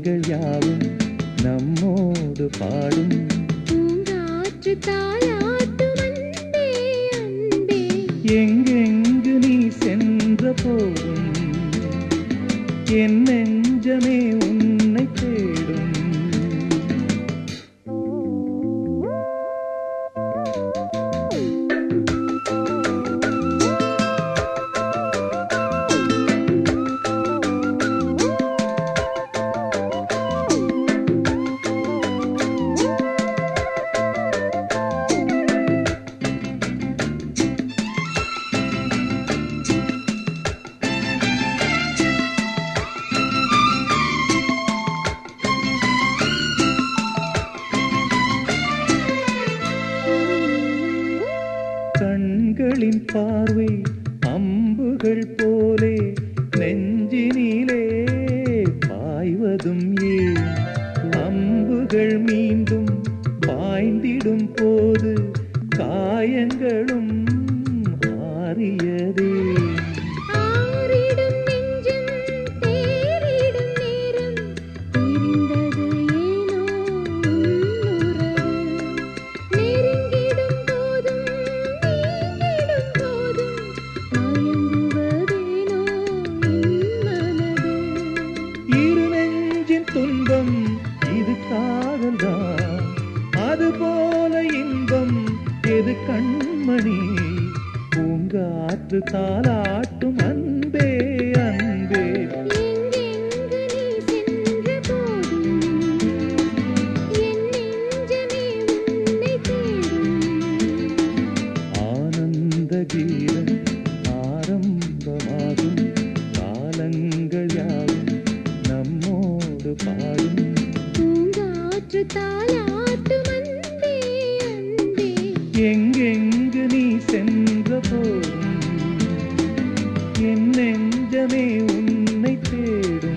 காலங்கள் யாவும் நம்மோடு பாடும் பூங்காற்று தாலாட்டும் அன்பே அன்பே. எங்கெங்கு நீ சென்ற போதும் என் நெஞ்சமே உன்னை தேடும். கண்களின் பார்வை அம்புகள் போலே நெஞ்சினிலே பாய்வதும் ஏன்? அம்புகள் மீண்டும் பாய்ந்திடும் போது காயங்களும் ஆறியதே. ஆறிடும் நெஞ்சம் தேறிடும் நேரம் பிரிந்தது ஏனோ உன்னுறவு. நெருங்கிடும் போதும் நீங்கிடும் போதும் மயங்குவதேனோ என் மனது. இரு நெஞ்சின் துன்பம் இது காதல்தான், அதுபோல இன்பம் எது கண்மணி? பூங்காற்று தாலாட்டும் அன்பே அன்பே. எங்கெங்கு நீ சென்ற போதும் என் நெஞ்சமே உன்னை தேடும். ஆனந்த கீதம் ஆரம்பமாகும் காலங்கள் யாவும் நம்மோடு பாடும் பூங்காற்று தாலாட்டும் அன்பே அன்பே. எங்கெங்கு நீ சென்ற போதும் என் நெஞ்சமே உன்னை தேடும்.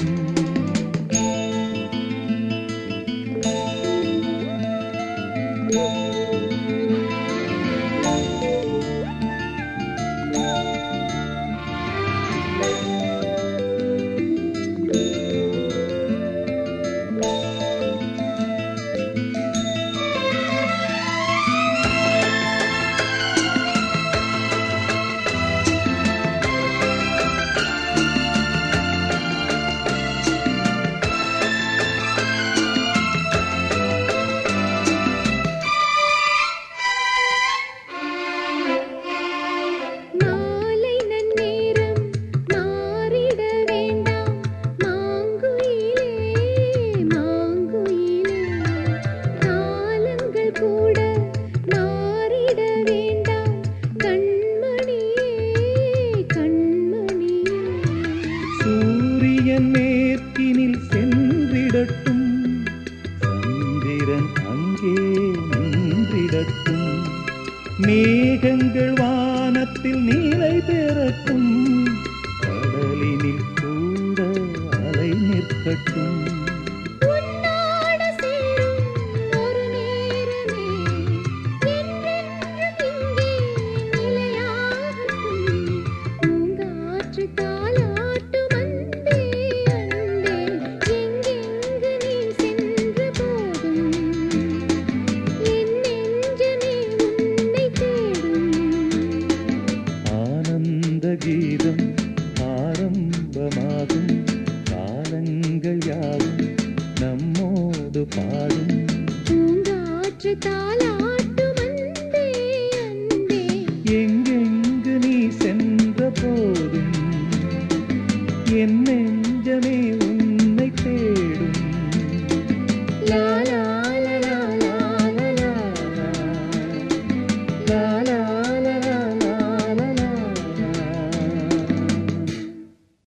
மாலை நன்னேரம் மாறிட வேண்டாம் மாங்குயிலே மாங்குயிலே. காலங்கள் கூட மாறிட வேண்டாம் கண்மணியே கண்மணியே. சூரியன் மேற்கினில் சென்றிடட்டும், சந்திரன் அங்கே நின்றிடட்டும், மேகங்கள் வானத்தில் நிலை பெறட்டும், கடலினில் கூட அலை நிற்கட்டும். உன்னோடு சேரும் ஒரு நேரமே என்றென்றும் இங்கே நிலையாகட்டும். பூங்காற்று தாலாட்டும் அன்பே அன்பே. எங்கெங்கு நீ சென்ற போதும் என் நெஞ்சமே உன்னை தேடும். ஆனந்த கீதம் ஆரம்பமாகும் காலங்கள் யாவும் நம்மோடு பாடும் பூங்காற்று தாலா